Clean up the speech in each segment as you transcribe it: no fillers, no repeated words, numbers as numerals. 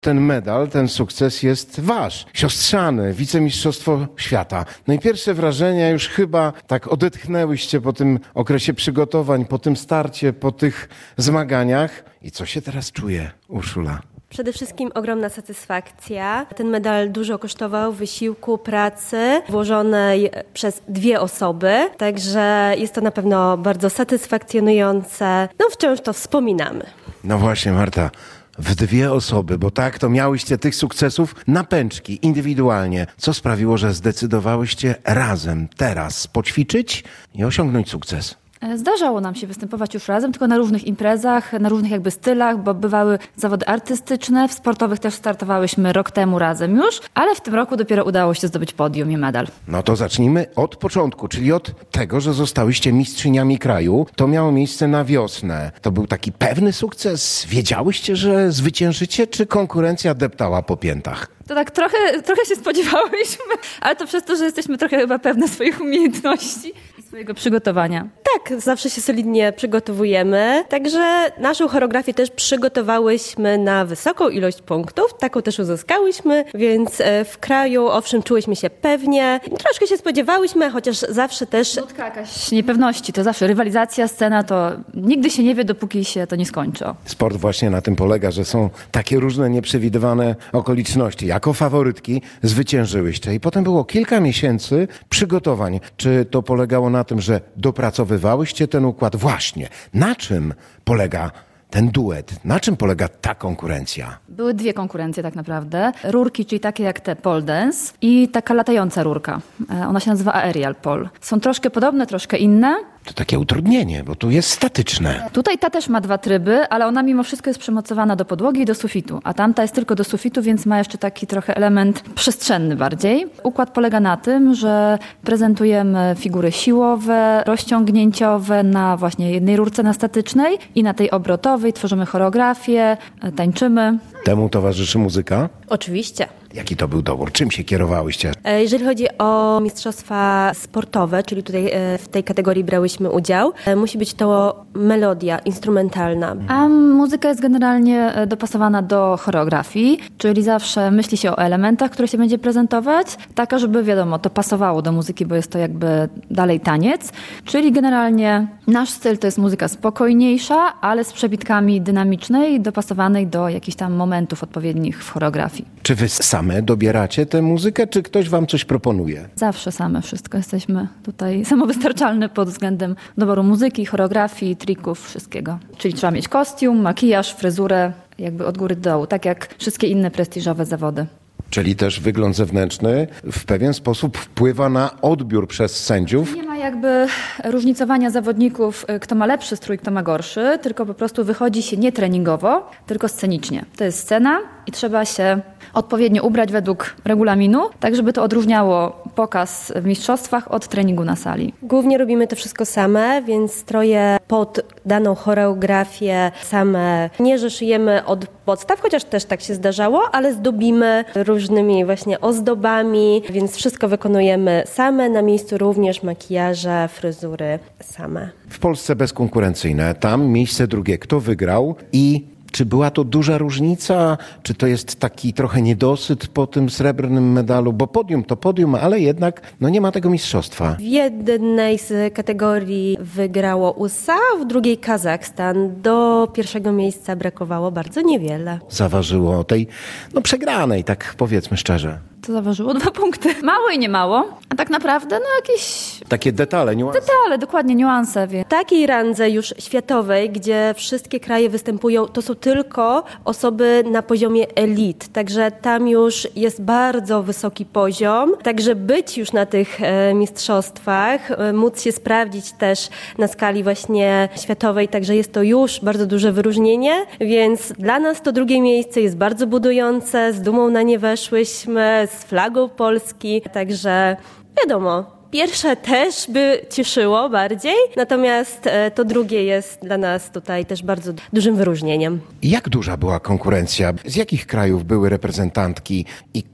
Ten medal, ten sukces jest wasz, siostrzany, wicemistrzostwo świata. No i pierwsze wrażenia już chyba tak odetchnęłyście po tym okresie przygotowań, po tym starcie, po tych zmaganiach. I co się teraz czuje, Urszula? Przede wszystkim ogromna satysfakcja. Ten medal dużo kosztował wysiłku, pracy włożonej przez 2 osoby, także jest to na pewno bardzo satysfakcjonujące. No wciąż to wspominamy. No właśnie, Marta, w 2 osoby, bo tak, to miałyście tych sukcesów na pęczki, indywidualnie. Co sprawiło, że zdecydowałyście razem, teraz poćwiczyć i osiągnąć sukces? Zdarzało nam się występować już razem, tylko na różnych imprezach, na różnych jakby stylach, bo bywały zawody artystyczne, w sportowych też startowałyśmy rok temu razem już, ale w tym roku dopiero udało się zdobyć podium i medal. No to zacznijmy od początku, czyli od tego, że zostałyście mistrzyniami kraju. To miało miejsce na wiosnę. To był taki pewny sukces? Wiedziałyście, że zwyciężycie, czy konkurencja deptała po piętach? To tak trochę się spodziewałyśmy, ale to przez to, że jesteśmy trochę chyba pewne swoich umiejętności i swojego przygotowania. Tak, zawsze się solidnie przygotowujemy, także naszą choreografię też przygotowałyśmy na wysoką ilość punktów, taką też uzyskałyśmy, więc w kraju owszem czułyśmy się pewnie, troszkę się spodziewałyśmy, chociaż zawsze też... Nutka jakaś niepewności, to zawsze rywalizacja, scena, to nigdy się nie wie, dopóki się to nie skończy. Sport właśnie na tym polega, że są takie różne nieprzewidywane okoliczności. Jako faworytki zwyciężyłyście i potem było kilka miesięcy przygotowań. Czy to polegało na tym, że dopracowywałyście ten układ? Właśnie. Na czym polega ten duet? Na czym polega ta konkurencja? Były 2 konkurencje tak naprawdę. Rurki, czyli takie jak te pole dance i taka latająca rurka. Ona się nazywa aerial pole. Są troszkę podobne, troszkę inne. To takie utrudnienie, bo tu jest statyczne. Tutaj ta też ma 2 tryby, ale ona mimo wszystko jest przymocowana do podłogi i do sufitu, a tamta jest tylko do sufitu, więc ma jeszcze taki trochę element przestrzenny bardziej. Układ polega na tym, że prezentujemy figury siłowe, rozciągnięciowe na właśnie jednej rurce na statycznej i na tej obrotowej. Tworzymy choreografię, tańczymy. Temu towarzyszy muzyka? Oczywiście. Jaki to był dobór? Czym się kierowałyście? Jeżeli chodzi o mistrzostwa sportowe, czyli tutaj w tej kategorii brałyśmy udział, musi być to melodia instrumentalna. A muzyka jest generalnie dopasowana do choreografii, czyli zawsze myśli się o elementach, które się będzie prezentować, taka, żeby wiadomo, to pasowało do muzyki, bo jest to jakby dalej taniec. Czyli generalnie nasz styl to jest muzyka spokojniejsza, ale z przebitkami dynamicznej, dopasowanej do jakichś tam momentów odpowiednich w choreografii. Czy wy same dobieracie tę muzykę, czy ktoś wam coś proponuje? Zawsze same wszystko. Jesteśmy tutaj samowystarczalne pod względem doboru muzyki, choreografii, trików, wszystkiego. Czyli trzeba mieć kostium, makijaż, fryzurę, jakby od góry do dołu, tak jak wszystkie inne prestiżowe zawody. Czyli też wygląd zewnętrzny w pewien sposób wpływa na odbiór przez sędziów? Nie ma jakby różnicowania zawodników, kto ma lepszy strój, kto ma gorszy, tylko po prostu wychodzi się nie treningowo, tylko scenicznie. To jest scena i trzeba się odpowiednio ubrać według regulaminu, tak żeby to odróżniało pokaz w mistrzostwach od treningu na sali. Głównie robimy to wszystko same, więc stroje pod daną choreografię same nie szyjemy od podstaw, chociaż też tak się zdarzało, ale zdobimy różnymi właśnie ozdobami, więc wszystko wykonujemy same, na miejscu również makijaże, fryzury same. W Polsce bezkonkurencyjne, tam miejsce drugie. Kto wygrał i czy była to duża różnica? Czy to jest taki trochę niedosyt po tym srebrnym medalu? Bo podium to podium, ale jednak nie ma tego mistrzostwa. W jednej z kategorii wygrało USA, w drugiej Kazachstan. Do pierwszego miejsca brakowało bardzo niewiele. Zaważyło tej przegranej, tak powiedzmy szczerze. To zaważyło 2 punkty. Mało i nie mało, a tak naprawdę jakieś... Takie detale, niuanse. Detale, dokładnie, niuanse. W takiej randze już światowej, gdzie wszystkie kraje występują, to są tylko osoby na poziomie elit. Także tam już jest bardzo wysoki poziom. Także być już na tych mistrzostwach, móc się sprawdzić też na skali właśnie światowej, także jest to już bardzo duże wyróżnienie, więc dla nas to drugie miejsce jest bardzo budujące, z dumą na nie weszłyśmy, z flagą Polski, także wiadomo, pierwsze też by cieszyło bardziej, natomiast to drugie jest dla nas tutaj też bardzo dużym wyróżnieniem. Jak duża była konkurencja? Z jakich krajów były reprezentantki i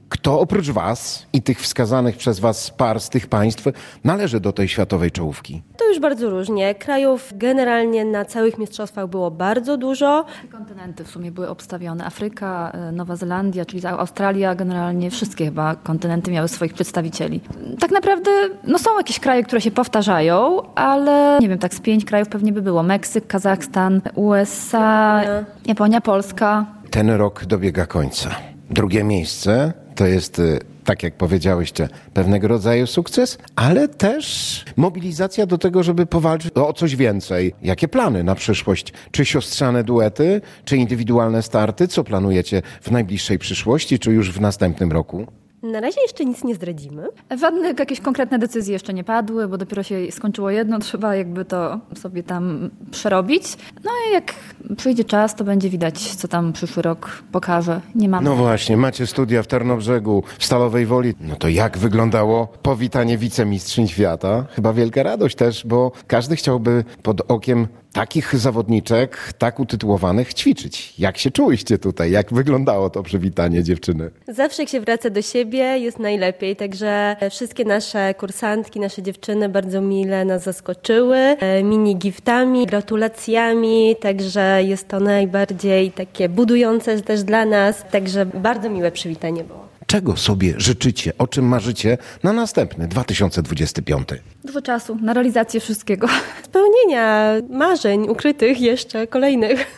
Kto oprócz was i tych wskazanych przez was par z tych państw należy do tej światowej czołówki? To już bardzo różnie. Krajów generalnie na całych mistrzostwach było bardzo dużo. Kontynenty w sumie były obstawione. Afryka, Nowa Zelandia, czyli Australia, generalnie wszystkie chyba kontynenty miały swoich przedstawicieli. Tak naprawdę są jakieś kraje, które się powtarzają, ale nie wiem, tak z 5 krajów pewnie by było. Meksyk, Kazachstan, USA, Japonia, Polska. Ten rok dobiega końca. Drugie miejsce to jest, tak jak powiedziałyście, pewnego rodzaju sukces, ale też mobilizacja do tego, żeby powalczyć o coś więcej. Jakie plany na przyszłość? Czy siostrzane duety, czy indywidualne starty? Co planujecie w najbliższej przyszłości, czy już w następnym roku? Na razie jeszcze nic nie zdradzimy. Żadne jakieś konkretne decyzje jeszcze nie padły, bo dopiero się skończyło jedno, trzeba jakby to sobie tam przerobić. No i jak przyjdzie czas, to będzie widać, co tam przyszły rok pokaże. Nie mamy. No właśnie, macie studia w Tarnobrzegu, w Stalowej Woli. No to jak wyglądało powitanie wicemistrzyń świata? Chyba wielka radość też, bo każdy chciałby pod okiem takich zawodniczek, tak utytułowanych, ćwiczyć. Jak się czułyście tutaj? Jak wyglądało to przywitanie dziewczyny? Zawsze jak się wraca do siebie, jest najlepiej, także wszystkie nasze kursantki, nasze dziewczyny bardzo mile nas zaskoczyły mini giftami, gratulacjami, także jest to najbardziej takie budujące też dla nas, także bardzo miłe przywitanie było. Czego sobie życzycie, o czym marzycie na następny 2025? Dużo czasu na realizację wszystkiego. Spełnienia marzeń ukrytych jeszcze kolejnych.